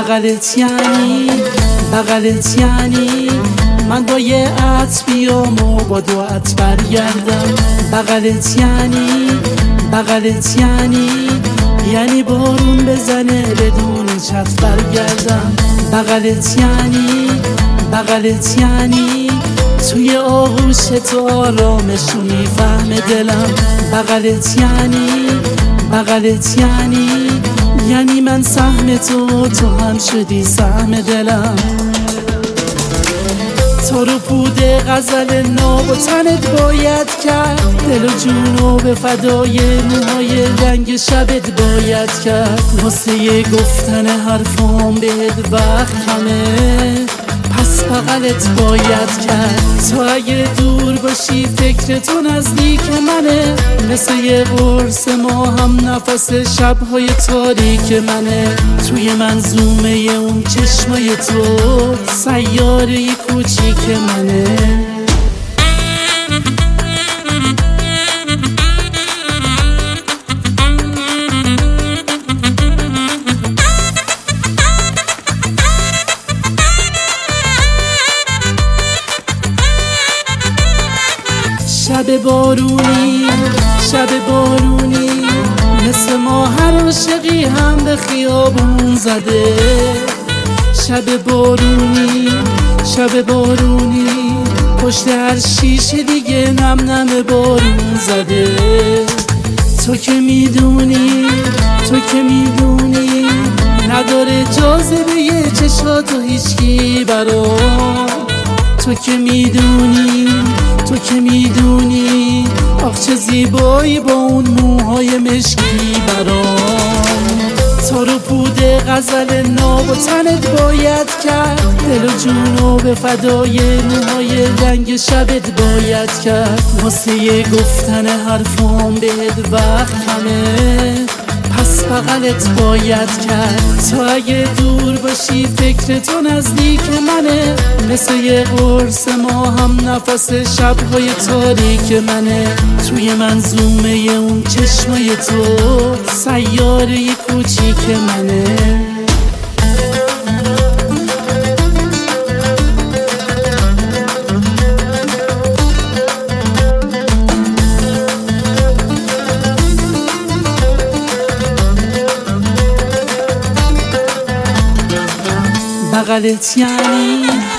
بغلت یعنی من با یه عطر بیام و با دو عطر برگردم. بغلت یعنی بارون بزنه بدون چتر برگردم. بغلت یعنی توی آغوش تو آرامش رو میفهمه دلم. بغلت یعنی من سهم تو هم شدی سهم دلم. تو رو پود غزل ناب و تنت باید کرد، دل و جونو به فدای موهای رنگ شبت باید کرد. واسه گفتن حرفام بهت وقت کمه، پس بغلت باید کرد. تو اگه دور باشی فکر تو نزدیک منه، مثل یه قرص ما هم نفس شبهای تاریک منه. توی منظومه اون چشمای تو سیاره کوچیک منه. شب بارونی مثل ما هر عاشقی هم به خیابون زده. شب بارونی پشت هر شیشه دیگه نم بارون زده. تو که میدونی نداره جاذبه چشاتو هیچکی برام. تو که میدونی آخ چه زیبایی با اون موهای مشکی برام. تو رو پود غزل ناب و تنت باید کرد، دل و جونو به فدای موهای رنگ شبت باید کرد. واسه گفتن حرفام بهت وقت کمه، پس بغلت باید کرد. تو اگه دور باشی فکر تو نزدیک منه، مثل یه قرص ما هم نفس شبهای تاریک منه. توی منظومه اون چشمای تو سیاره کوچیک منه. بغلت یعنی